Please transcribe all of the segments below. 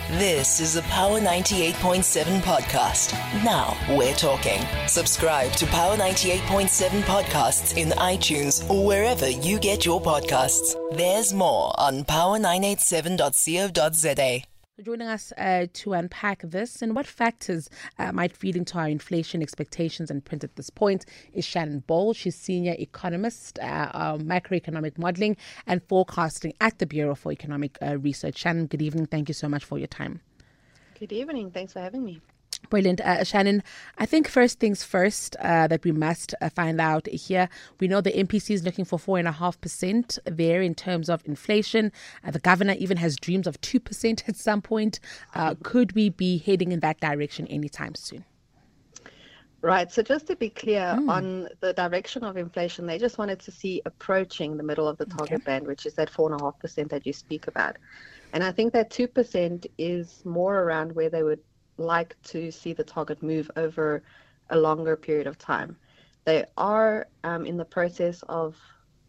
This is a Power 98.7 podcast. Now we're talking. Subscribe to Power 98.7 podcasts in iTunes or wherever you get your podcasts. There's more on power987.co.za. Joining us to unpack this and what factors might feed into our inflation expectations and print at this point is Shannon Ball. She's Senior Economist, Macroeconomic Modelling and Forecasting at the Bureau for Economic Research. Shannon, good evening. Thank you so much for your time. Good evening. Thanks for having me. Brilliant. Shannon, I think first things first that we must find out here, we know the MPC is looking for 4.5% there in terms of inflation. The governor even has dreams of 2% at some point. Could we be heading in that direction anytime soon? Right. So just to be clear on the direction of inflation, they just wanted to see approaching the middle of the target band, which is that 4.5% that you speak about. And I think that 2% is more around where they would like to see the target move over a longer period of time. They are in the process of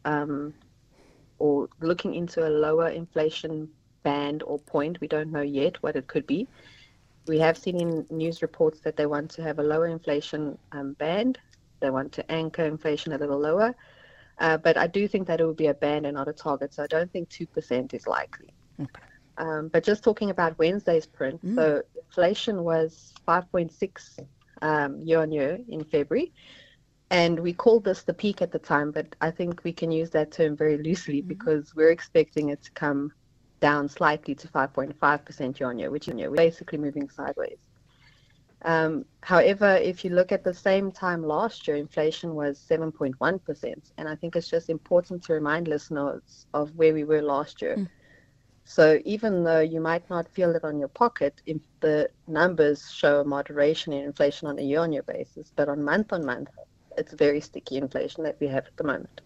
or looking into a lower inflation band or point. We don't know yet what it could be. We have seen in news reports that they want to have a lower inflation band. They want to anchor inflation a little lower. But I do think that it would be a band and not a target. So I don't think 2% is likely. Okay. But just talking about Wednesday's print, so inflation was 5.6 year on year in February. And we called this the peak at the time, but I think we can use that term very loosely because we're expecting it to come down slightly to 5.5% year on year, which is basically moving sideways. However, if you look at the same time last year, inflation was 7.1%. And I think it's just important to remind listeners of where we were last year. So even though you might not feel it on your pocket, if the numbers show a moderation in inflation on a year-on-year basis, but on month, it's very sticky inflation that we have at the moment.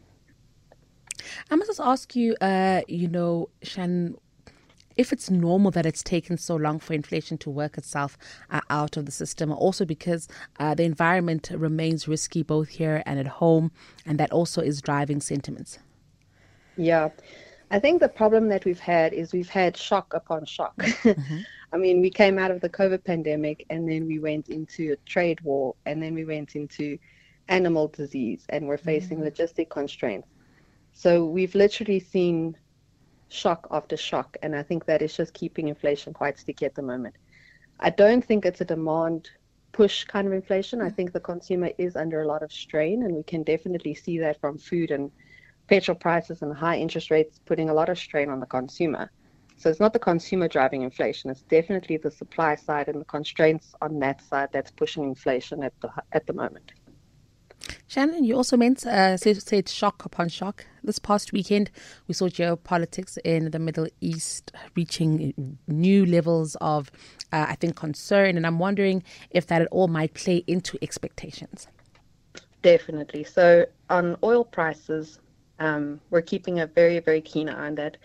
I must just ask you, Shannon, if it's normal that it's taken so long for inflation to work itself out of the system, also because the environment remains risky both here and at home, and that also is driving sentiments. Yeah. I think the problem that we've had is we've had shock upon shock. I mean, we came out of the COVID pandemic and then we went into a trade war and then we went into animal disease and we're facing logistic constraints. So we've literally seen shock after shock, and I think that is just keeping inflation quite sticky at the moment. I don't think it's a demand push kind of inflation. I think the consumer is under a lot of strain, and we can definitely see that from food and petrol prices and high interest rates putting a lot of strain on the consumer. So it's not the consumer driving inflation. It's definitely the supply side and the constraints on that side that's pushing inflation at the moment. Shannon, you also said shock upon shock. This past weekend, we saw geopolitics in the Middle East reaching new levels of, concern. And I'm wondering if that at all might play into expectations. Definitely. So on oil prices, we're keeping a very, very keen eye on that.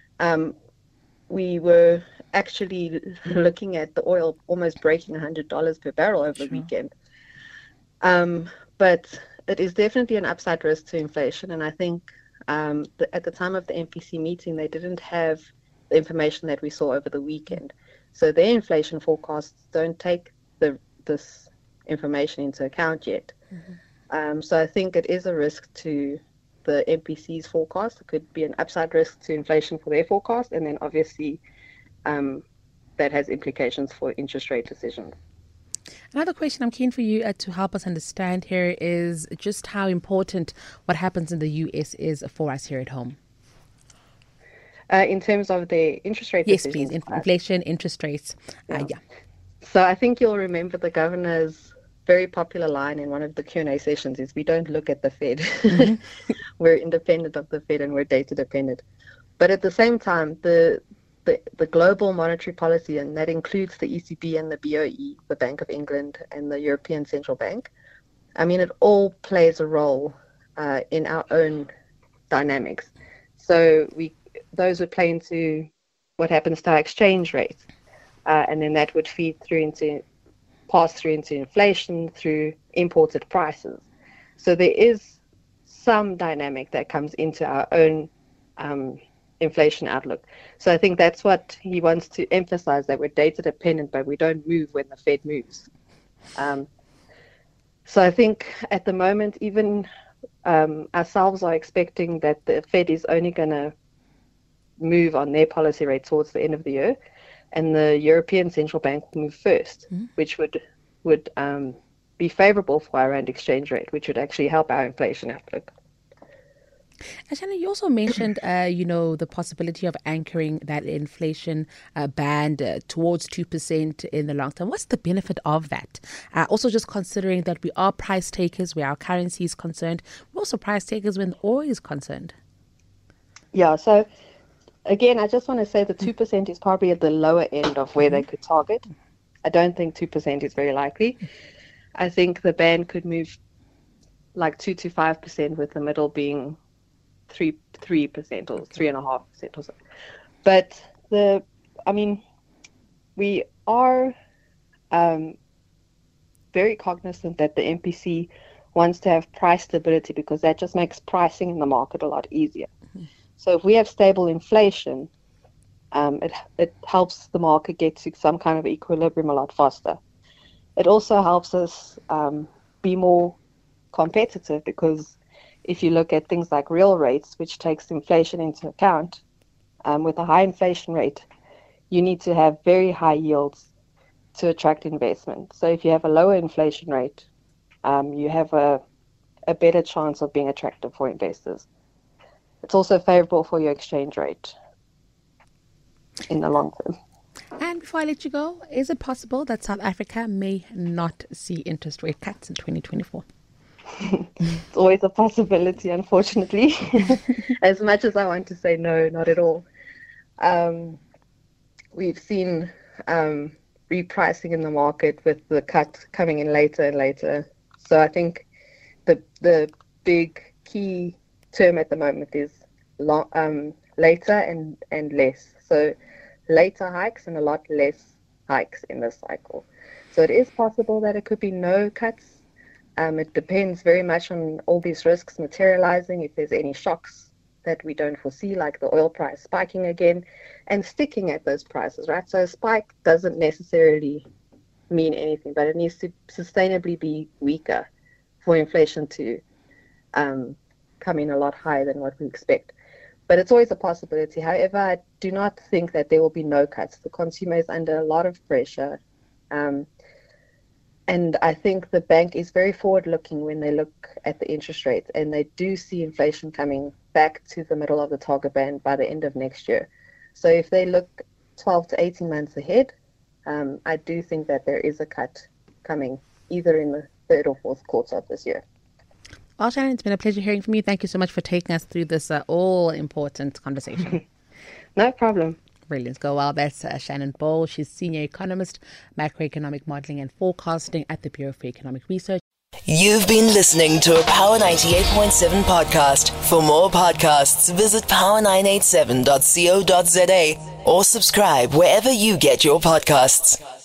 We were actually looking at the oil almost breaking $100 per barrel over the weekend. But it is definitely an upside risk to inflation. And I think at the time of the MPC meeting, they didn't have the information that we saw over the weekend. So their inflation forecasts don't take this information into account yet. So I think it is a risk to the MPC's forecast. It could be an upside risk to inflation for their forecast, and then obviously that has implications for interest rate decisions. Another question I'm keen for you to help us understand here is just how important what happens in the US is for us here at home. In terms of the interest rate yes, decisions? Yes, please. Inflation, interest rates. Yeah. So I think you'll remember the governor's very popular line in one of the Q&A sessions is we don't look at the Fed. We're independent of the Fed and we're data dependent. But at the same time, the global monetary policy, and that includes the ECB and the BOE, the Bank of England and the European Central Bank, I mean, it all plays a role in our own dynamics. So those would play into what happens to our exchange rate. And then that would pass through into inflation through imported prices. So there is some dynamic that comes into our own inflation outlook. So I think that's what he wants to emphasize, that we're data dependent, but we don't move when the Fed moves. So I think at the moment, even ourselves are expecting that the Fed is only going to move on their policy rate towards the end of the year, and the European Central Bank will move first, which would be favorable for our rand exchange rate, which would actually help our inflation outlook. Shannon, you also mentioned, the possibility of anchoring that inflation band towards 2% in the long term. What's the benefit of that? Also, just considering that we are price takers where our currency is concerned, we're also price takers when oil is concerned. Yeah, so again, I just want to say the 2% is probably at the lower end of where they could target. I don't think 2% is very likely. I think the band could move like 2 to 5%, with the middle being 3% or 3.5% or so. But we are very cognizant that the MPC wants to have price stability, because that just makes pricing in the market a lot easier. So if we have stable inflation, it helps the market get to some kind of equilibrium a lot faster. It also helps us be more competitive, because if you look at things like real rates, which takes inflation into account, with a high inflation rate, you need to have very high yields to attract investment. So if you have a lower inflation rate, you have a better chance of being attractive for investors. It's also favorable for your exchange rate in the long term. And before I let you go, is it possible that South Africa may not see interest rate cuts in 2024? It's always a possibility, unfortunately. As much as I want to say no, not at all. We've seen repricing in the market, with the cut coming in later and later. So I think the big key term at the moment is later and less. So later hikes and a lot less hikes in this cycle. So it is possible that it could be no cuts. It depends very much on all these risks materializing, if there's any shocks that we don't foresee, like the oil price spiking again and sticking at those prices, right? So a spike doesn't necessarily mean anything, but it needs to sustainably be weaker for inflation to come in a lot higher than what we expect. But it's always a possibility. However, I do not think that there will be no cuts. The consumer is under a lot of pressure. And I think the bank is very forward-looking when they look at the interest rates, and they do see inflation coming back to the middle of the target band by the end of next year. So if they look 12 to 18 months ahead, I do think that there is a cut coming either in the third or fourth quarter of this year. Well, Shannon, it's been a pleasure hearing from you. Thank you so much for taking us through this all-important conversation. No problem. Brilliant. Go well. That's Shannon Ball. She's Senior Economist, Macroeconomic Modelling and Forecasting at the Bureau for Economic Research. You've been listening to a Power 98.7 podcast. For more podcasts, visit power987.co.za or subscribe wherever you get your podcasts.